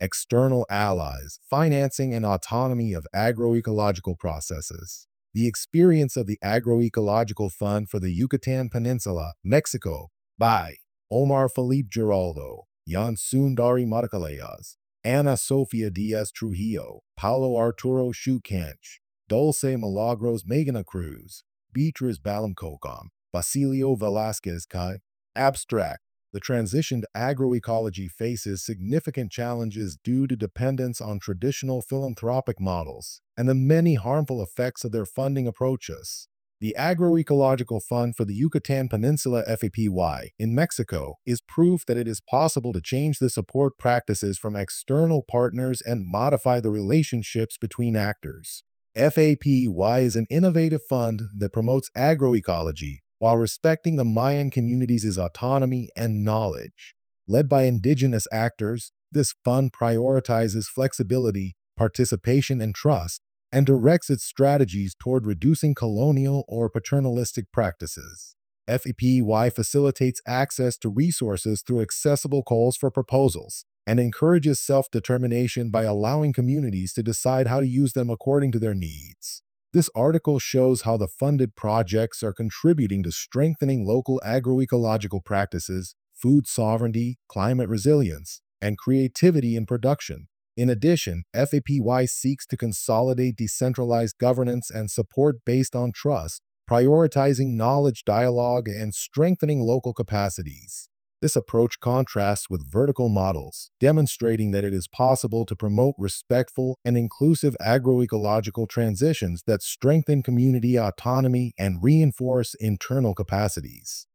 External allies, financing and autonomy of agroecological processes. The experience of the Agroecological Fund for the Yucatan Peninsula, Mexico, by Omar Felipe Giraldo, Jan Sundari Marcalayas, Ana Sofia Diaz Trujillo, Paulo Arturo Shukanch, Dulce Milagros Magana Cruz, Beatriz Balamcocom, Basilio Velasquez Kai. Abstract. The transition to agroecology faces significant challenges due to dependence on traditional philanthropic models and the many harmful effects of their funding approaches. The Agroecological Fund for the Yucatan Peninsula FAPY in Mexico is proof that it is possible to change the support practices from external partners and modify the relationships between actors. FAPY is an innovative fund that promotes agroecology while respecting the Mayan communities' autonomy and knowledge. Led by indigenous actors, this fund prioritizes flexibility, participation, and trust, and directs its strategies toward reducing colonial or paternalistic practices. FEPY facilitates access to resources through accessible calls for proposals and encourages self-determination by allowing communities to decide how to use them according to their needs. This article shows how the funded projects are contributing to strengthening local agroecological practices, food sovereignty, climate resilience, and creativity in production. In addition, FAPY seeks to consolidate decentralized governance and support based on trust, prioritizing knowledge dialogue and strengthening local capacities. This approach contrasts with vertical models, demonstrating that it is possible to promote respectful and inclusive agroecological transitions that strengthen community autonomy and reinforce internal capacities.